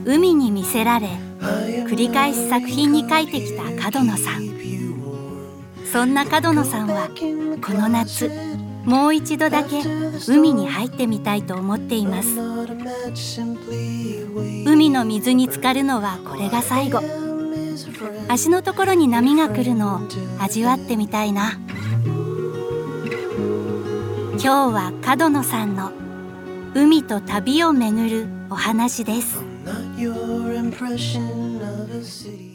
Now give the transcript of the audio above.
海に魅せられ繰り返し作品に描いてきた角野さん。そんな角野さんはこの夏もう一度だけ海に入ってみたいと思っています。海の水に浸かるのはこれが最後。足のところに波が来るのを味わってみたいな。今日は角野さんの海と旅をめぐるお話です。